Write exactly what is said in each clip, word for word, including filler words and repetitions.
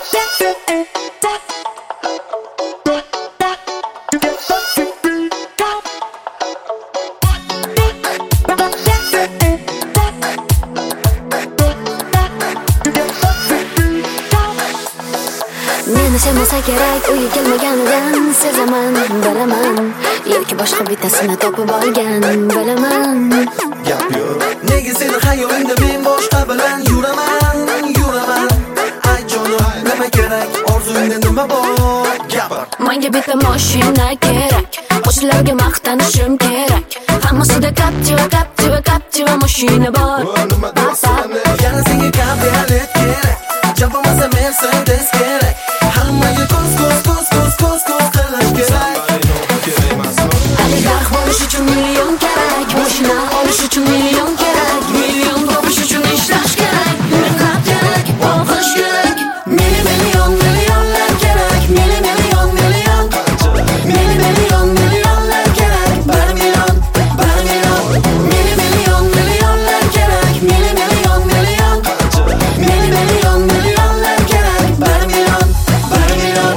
Meni sevmasa kerak, uyi kelmaganidan sezaman, bilaman. Yoki boshqa bittasini topib olgan, bilaman. Gap yo'q. Nega seni xayolingda men boshqa bilan yuraman, yuraman. Ay jonim, nima kerak? Orzungda nima bor? Gapir. Menga bitta mashina kerak, qo'shnilarga maqtanishim kerak. Hammasida Captiva, Captiva, Captiva mashina bor. Yana senga kabriolet kerak, jabomasa Mercedes kerak. Hammaga ko'z ko'z ko'z ko'z ko'z ko'z qilish kerak. Oligarx bo'lish uchun million kerak, mashina olish uchun million kerak, million topish uchun ishlash kerak, mehnat kerak, o'qish kerak. Meni million millionlar kerak, meni million million, meni million millionlar kerak, bir million, bir million. Meni million millionlar kerak, meni million million, meni million millionlar kerak, bir million, bir million.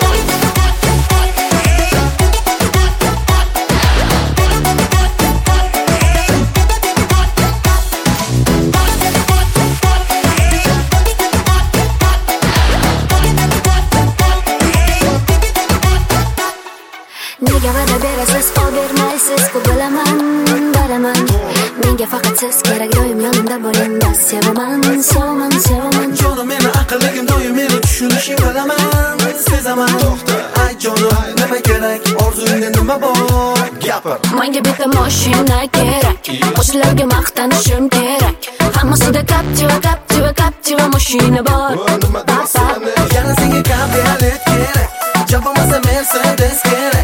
Nega va'da berasiz, qol bermaysiz, bu bilaman, bilaman. Menga faqat siz kerak, doim yonimda bo'ling, bas sevaman, sevaman, sevaman. Jonim, meni aqlligim doim meni tushunishing bilaman, sezaman. Ay jonim, nima kerak? Orzungda nima bor? Gapir. Menga bitta mashina kerak, qo'shnilarga maqtanishim kerak. Hammasida Captiva, Captiva, Captiva mashina bor. Yana senga kabriolet kerak, jabomasa Mercedes kerak.